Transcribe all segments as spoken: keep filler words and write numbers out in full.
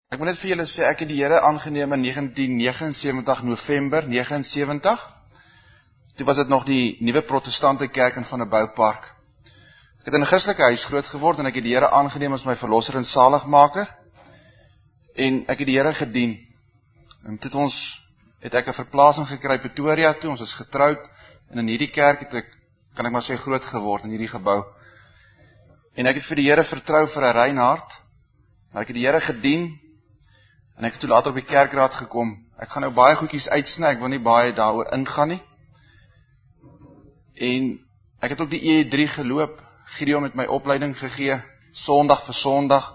Ek moet net vir julle sê, ek het die Here aangeneem in negentien negenensewentig November negenensewentig. Toe was dit nog die nuwe protestante kerk in Van der Bouwpark. Ek het in 'n Christelike huis groot geword en ek het die Here aangeneem as my verlosser en saligmaker. En ek het die Here gedien. En toe het ons het ek 'n verplasing gekry Pretoria toe, ons is getroud en in hierdie kerk het ek, kan ek maar sê, groot geword in hierdie gebou. En ek het vir die Here vertrou vir 'n rein hart. Maar ek het die Here gedien. En ek het toe later op die kerkraad gekom. Ek gaan nou baie goedjies uitsny, ek wil nie baie daaroor ingaan nie. En ek het op die E drie geloop, Gideon met my opleiding gegee, Sondag vir Sondag.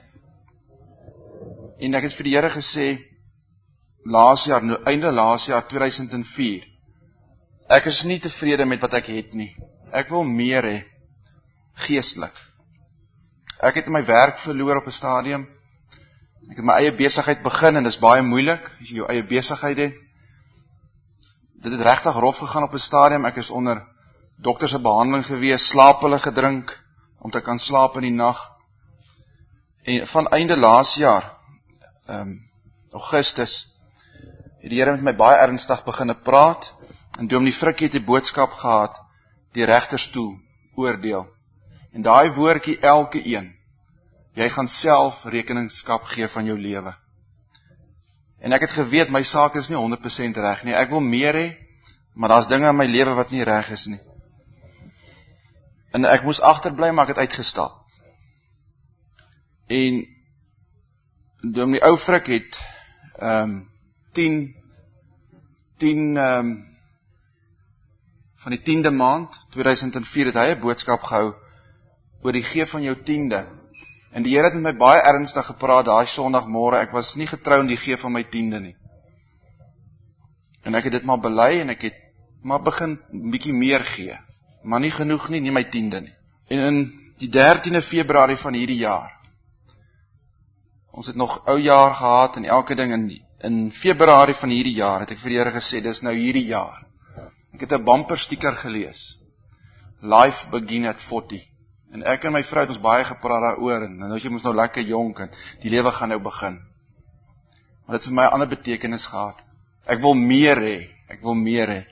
En ek het vir die Here gesê, laas jaar, nou einde laas jaar tweeduisend vier, ek is nie tevrede met wat ek het nie. Ek wil meer hê, geestelik. Ek het my werk verloor op 'n stadium. Ek het my eie besigheid begin en dit is baie moeilik, as jy jou eie besigheid het. Dit het regtig rof gegaan op 'n stadium, ek is onder dokterse behandeling gewees, slaappille gedrink, om te kan slaap in die nag. En van einde laas jaar, um, Augustus, het die Here met my baie ernstig beginne praat, en Dominee Frikkie het die boodskap gehad, die regterstoel, oordeel. En daai woordjie, elke een, jy gaan self rekeningskap gee van jou lewe. En ek het geweet, my saak is nie honderd persent reg nie, ek wil meer hê, maar daar's dinge in my lewe wat nie reg is nie. En ek moes agterbly, maar ek het uitgestap. En Dominee Ou Frik het um, tien, tien um, van die tiende maand, tweeduisend vier, het hy 'n boodskap gehou oor die gee van jou tiende. En die Here het met my baie ernstig gepraat daai Sondagmôre. Ek was nie getrou in die gee van my tiende nie. En ek het dit maar bely en ek het maar begin 'n bietjie meer gee. Maar nie genoeg nie, nie my tiende nie. En in die dertiende Februarie van hierdie jaar, ons het nog ou jaar gehad en elke ding in, in Februarie van hierdie jaar, het ek vir die Here gesê, dis nou hierdie jaar. Ek het 'n bumper sticker gelees. Life begin at forty. En ek en my vrou het ons baie gepraat daaroor, en nou as jy moes nou lekker jonk, en die lewe gaan nou begin. Maar dit het vir my 'n ander betekenis gehad. Ek wil meer hê, ek wil meer hê.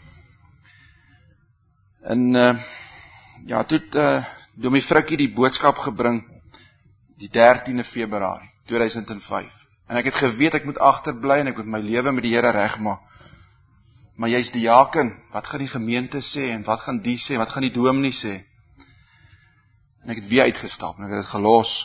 En, uh, ja, toe het uh, Dominee Frikkie die boodskap gebring, die dertiende Februarie, tweeduisend vyf. En ek het geweet, ek moet agterbly, en ek moet my lewe met die Here regmaak. Maar jy's die diaken, wat gaan die gemeente sê, en wat gaan die sê, wat gaan die dominee sê? En ek het weer uitgestap, en ek het het gelos.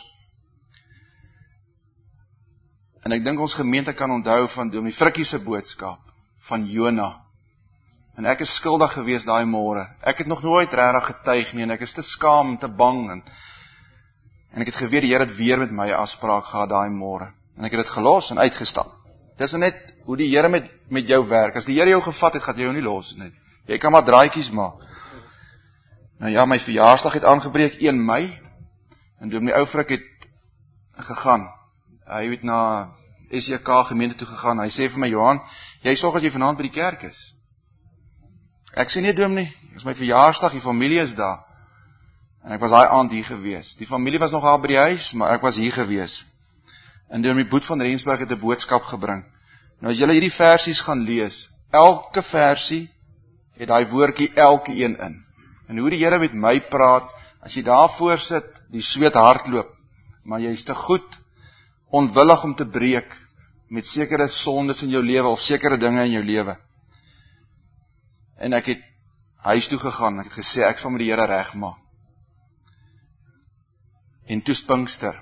En ek dink ons gemeente kan onthou van Dominee Frikkie se boodskap, van Jona. En ek is skuldig gewees daai môre. Ek het nog nooit regtig getuig nie, en ek is te skaam en te bang. En, en ek het geweet, die Here het weer met my afspraak gehad daai môre. En ek het dit gelos en uitgestap. Dis net hoe die Here met, met jou werk. As die Here jou gevat het, gaan jy jou nie los nie. Jy kan maar draaikies maak. Nou ja, my verjaarsdag het aangebreek een Mei, en Dominee Ou Frik het gegaan. Hy het na S J K gemeente toe gegaan. Hy sê vir my, Johan, jy sorg dat jy vanaand by die kerk is. Ek sê nee, Dominee, dis my verjaarsdag, die familie is daar. En ek was daai aand hier gewees. Die familie was nog al by die huis, maar ek was hier gewees. En Dominee Boet van Rensburg het 'n boodskap gebring. Nou as julle hierdie versies gaan lees, elke versie het daai woordjie elke een in. En hoe die Here met my praat, as jy daar voor sit, die sweet hardloop, maar jy is te goed, onwillig om te breek, met sekere sondes in jou lewe, of sekere dinge in jou lewe. En ek het huis toe gegaan, ek het gesê, ek sal met die Here regmaak. En toe Pinkster.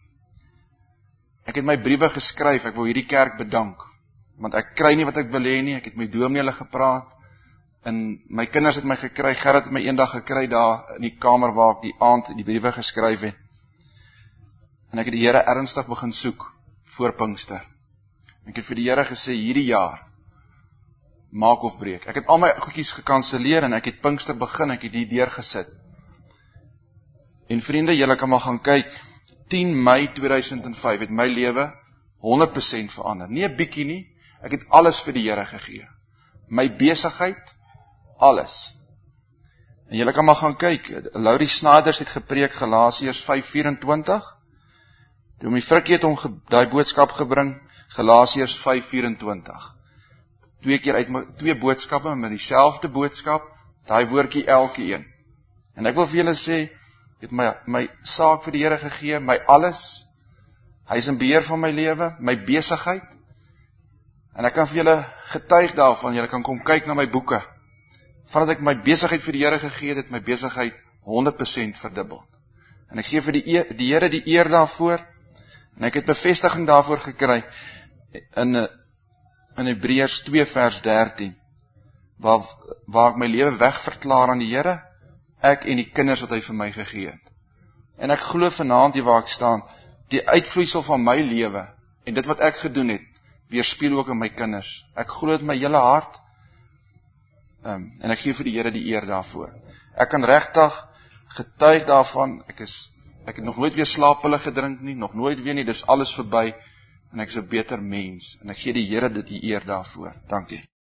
Ek het my briewe geskryf, ek wil hierdie kerk bedank, want ek kry nie wat ek wil hê nie, ek het my dominee hulle gepraat, en my kinders het my gekry, Gerrit het my eendag gekry daar in die kamer waar ek die aand die briewe geskryf het. En ek het die Here ernstig begin soek voor Pinkster. Ek het vir die Here gesê, hierdie jaar, maak of breek. Ek het al my goedjies gekanseleer en ek het Pinkster begin, ek het die deur gesit. En vriende, julle kan maar gaan kyk, tien Mei tweeduisend vyf het my lewe honderd persent verander. Nie 'n bietjie nie, ek het alles vir die Here gegee. My besigheid, alles. En julle kan maar gaan kyk, Laurie Snyders het gepreek Galasiërs vyf vyf vyf. Dominee Frikkie het hom daai boodskap gebring, Galasiërs vyf vyf-vyf-vyf. Twee keer uit my, twee boodskappe met dieselfde boodskap, daai woordjie elke een. En ek wil vir julle sê, ek het my, my saak vir die Here gegee, my alles, hy is in beheer van my lewe, my besigheid, en ek kan vir julle getuig daarvan, julle kan kom kyk na my boeke, vandat ek my besigheid vir die Here gegee het, het my besigheid honderd persent verdubbel. En ek gee vir die, eer, die Here die eer daarvoor, en ek het bevestiging daarvoor gekry, in, in Hebreërs twee vers dertien, waar, waar ek my lewe wegverklaar aan die Here, ek en die kinders wat hy vir my gegee het. En ek glo vanaand hier waar ek staan, die uitvloeisel van my lewe, en dit wat ek gedoen het, weerspieël ook in my kinders. Ek glo dit my hele hart, um, en ek gee vir die Here die eer daarvoor. Ek kan regtig getuig daarvan, ek is, ek het nog nooit weer slaappille gedrink nie, nog nooit weer nie, dis alles verby, en ek is 'n beter mens, en ek gee die Here dit die eer daarvoor. Dankie.